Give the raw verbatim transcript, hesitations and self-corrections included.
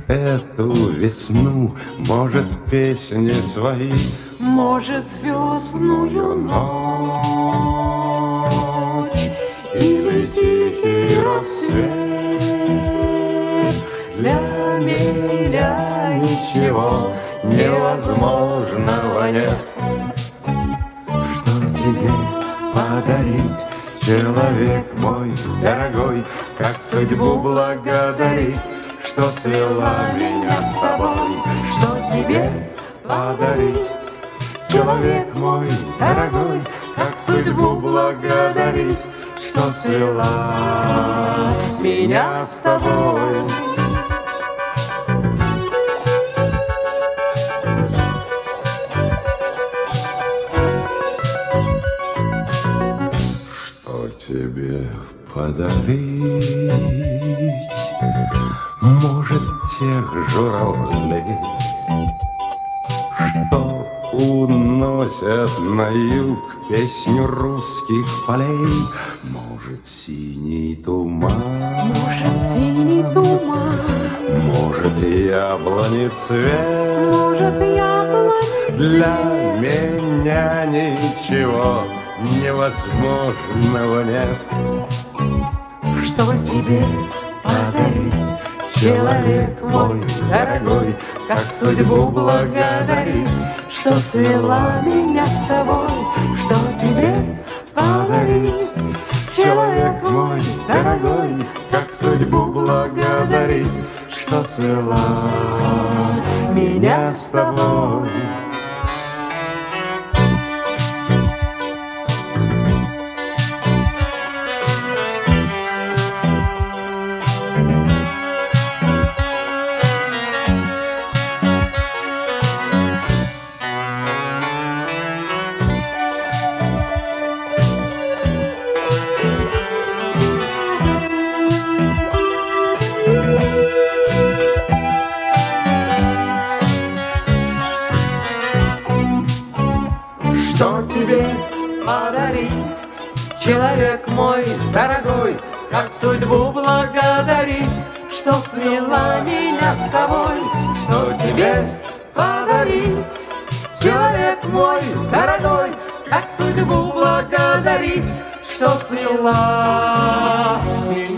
эту весну, может, песни свои, может, звездную ночь или тихий рассвет. Для меня ничего невозможного нет. Что тебе подарить, человек мой дорогой, как судьбу благодарить, что свела меня с тобой? Что тебе Подарить, человек мой дорогой, как судьбу благодарить, что свела меня с тобой. Что тебе подарить? Может, тех журавлей, что уносят на юг песню русских полей. Может, синий туман, может, синий туман, может, яблони цвет. может, яблонь Для цвет. меня ничего невозможного нет. Что тебе подарить, Человек мой дорогой, как судьбу благодарить, что свела меня с тобой? Что тебе подарить, человек мой дорогой, как судьбу благодарить, что свела меня с тобой. Что тебе подарить, человек мой дорогой, как судьбу благодарить, что свела меня с тобой? Что тебе подарить, человек мой дорогой, как судьбу благодарить, что свела меня